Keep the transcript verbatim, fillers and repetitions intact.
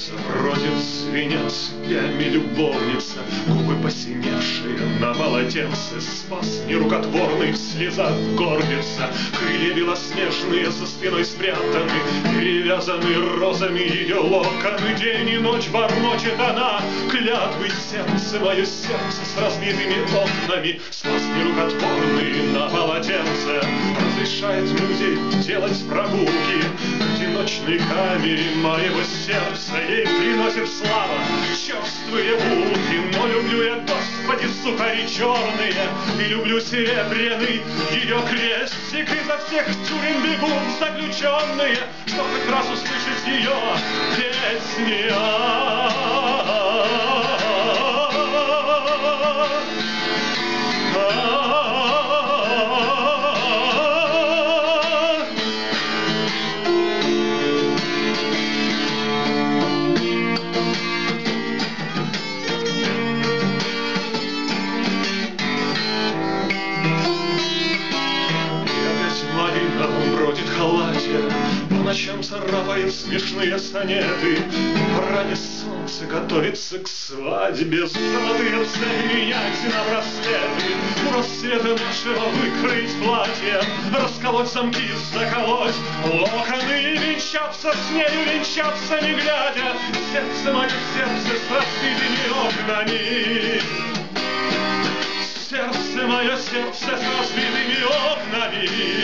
Любовница бродит, звенят цепями любовница, губы посиневшие на полотенце, спас нерукотворный в слезах гордится, крылья белоснежные за спиной спрятаны, перевязаны розами ее локоны. День и ночь бормочет она клятвы, сердце мое, сердце с разбитыми окнами, спас нерукотворный на полотенце, разрешает музе делать прогулки в одиночной камере моего сердца. Ей приносит слава черствые булки, но люблю я, Господи, сухари черные, и люблю серебряный ее крестик. Изо всех тюрем бегут заключенные, чтоб хоть раз услышать ее песни. Бродит в халате, по ночам царапает смешные сонеты, в ране солнце готовится к свадьбе, золотые цепи менять на браслеты, у рассвета нашего выкроить платье, расколоть замки, заколоть локоны и венчаться с нею, венчаться не глядя, сердце мое, сердце с разбитыми окнами. Сердце мое, сердце с разбитыми окнами.